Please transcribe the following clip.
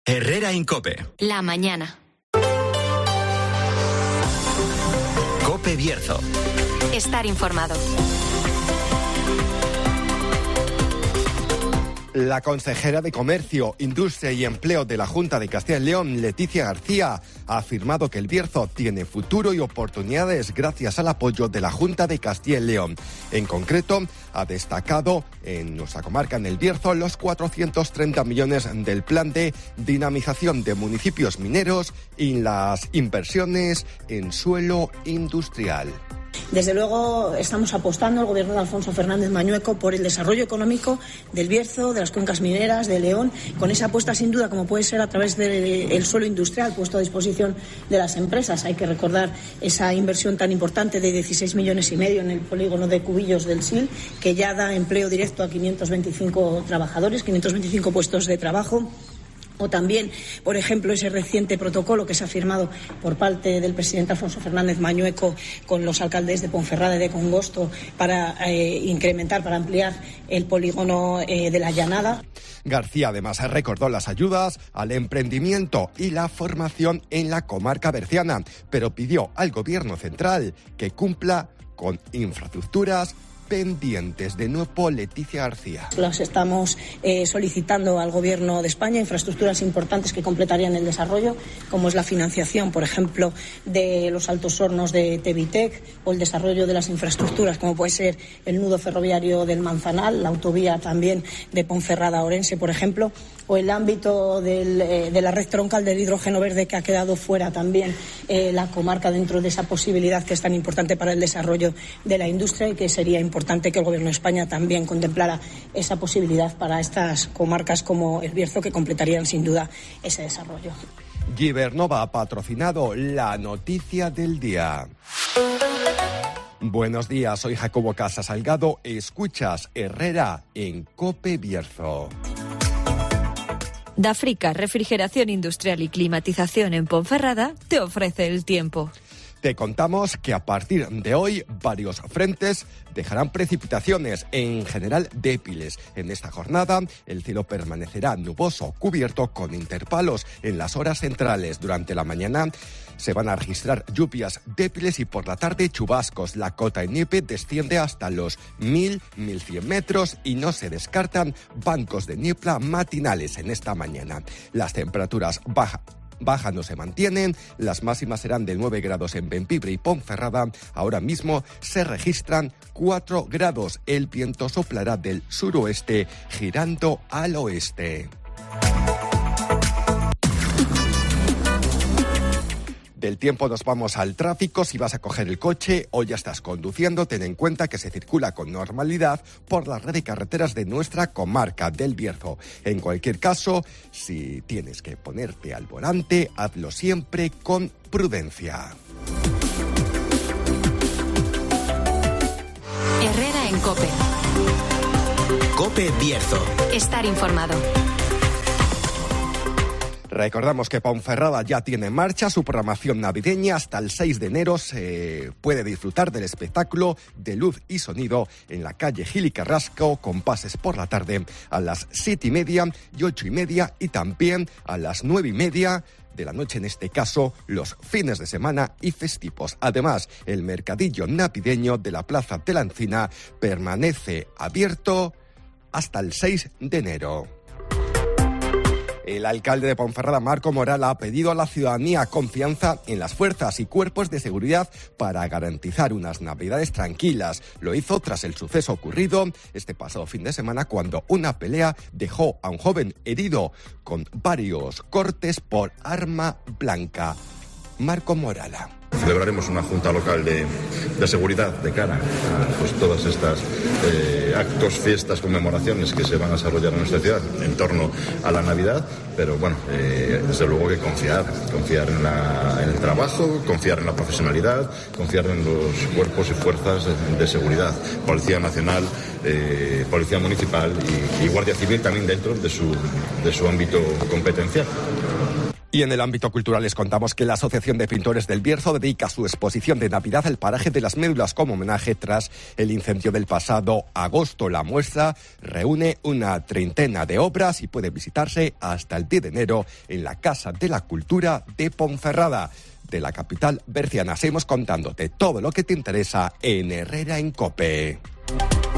Herrera Incope. La mañana. Cope Bierzo. Estar informado. La consejera de Comercio, Industria y Empleo de la Junta de Castilla y León, Leticia García, ha afirmado que el Bierzo tiene futuro y oportunidades gracias al apoyo de la Junta de Castilla y León. En concreto, ha destacado en nuestra comarca, en el Bierzo, los 430 millones del plan de dinamización de municipios mineros y las inversiones en suelo industrial. Desde luego estamos apostando, el gobierno de Alfonso Fernández Mañueco, por el desarrollo económico del Bierzo, de las cuencas mineras, de León, con esa apuesta sin duda, como puede ser a través del suelo industrial puesto a disposición de las empresas. Hay que recordar esa inversión tan importante de 16,5 millones en el polígono de Cubillos del Sil, que ya da empleo directo a 525 trabajadores, 525 puestos de trabajo. O también, por ejemplo, ese reciente protocolo que se ha firmado por parte del presidente Alfonso Fernández Mañueco con los alcaldes de Ponferrada y de Congosto para incrementar, para ampliar el polígono de la Llanada. García además recordó las ayudas al emprendimiento y la formación en la comarca berciana, pero pidió al gobierno central que cumpla con infraestructuras pendientes. De nuevo, Leticia García. Las estamos solicitando al Gobierno de España, infraestructuras importantes que completarían el desarrollo, como es la financiación, por ejemplo, de los altos hornos de Tevitec, o el desarrollo de las infraestructuras, como puede ser el nudo ferroviario del Manzanal, la autovía también de Ponferrada a Orense, por ejemplo, o el ámbito de la red troncal del hidrógeno verde, que ha quedado fuera también la comarca dentro de esa posibilidad que es tan importante para el desarrollo de la industria, y que sería importante que el Gobierno de España también contemplara esa posibilidad para estas comarcas como el Bierzo, que completarían sin duda ese desarrollo. Gibernova ha patrocinado la noticia del día. Buenos días, soy Jacobo Casa Salgado. Escuchas Herrera en Cope Bierzo. Dafrica, refrigeración industrial y climatización en Ponferrada, te ofrece el tiempo. Te contamos que a partir de hoy varios frentes dejarán precipitaciones, en general débiles. En esta jornada el cielo permanecerá nuboso, cubierto con intervalos en las horas centrales. Durante la mañana se van a registrar lluvias débiles y por la tarde chubascos. La cota de nieve desciende hasta los 1.100 metros y no se descartan bancos de niebla matinales en esta mañana. Las temperaturas bajas no se mantienen, las máximas serán de 9 grados en Bembibre y Ponferrada. Ahora mismo se registran 4 grados. El viento soplará del suroeste girando al oeste. Del tiempo nos vamos al tráfico. Si vas a coger el coche o ya estás conduciendo, ten en cuenta que se circula con normalidad por la red de carreteras de nuestra comarca del Bierzo. En cualquier caso, si tienes que ponerte al volante, hazlo siempre con prudencia. Herrera en Cope. Cope Bierzo. Estar informado. Recordamos que Ponferrada ya tiene en marcha su programación navideña. Hasta el 6 de enero se puede disfrutar del espectáculo de luz y sonido en la calle Gil y Carrasco, con pases por la tarde a las 7:30 y 8:30 y también a las 9:30 de la noche, en este caso los fines de semana y festivos. Además, el mercadillo navideño de la Plaza de la Encina permanece abierto hasta el 6 de enero. El alcalde de Ponferrada, Marco Moral, ha pedido a la ciudadanía confianza en las fuerzas y cuerpos de seguridad para garantizar unas navidades tranquilas. Lo hizo tras el suceso ocurrido este pasado fin de semana, cuando una pelea dejó a un joven herido con varios cortes por arma blanca. Marco Morala. Celebraremos una junta local de seguridad de cara a todas estas actos, fiestas, conmemoraciones que se van a desarrollar en nuestra ciudad en torno a la Navidad, pero bueno, desde luego que confiar en el trabajo, confiar en la profesionalidad, confiar en los cuerpos y fuerzas de seguridad, Policía Nacional, Policía Municipal y Guardia Civil también dentro de su ámbito competencial. Y en el ámbito cultural les contamos que la Asociación de Pintores del Bierzo dedica su exposición de Navidad al paraje de las Médulas como homenaje tras el incendio del pasado agosto. La muestra reúne una treintena de obras y puede visitarse hasta el 10 de enero en la Casa de la Cultura de Ponferrada, de la capital berciana. Seguimos contándote todo lo que te interesa en Herrera en COPE.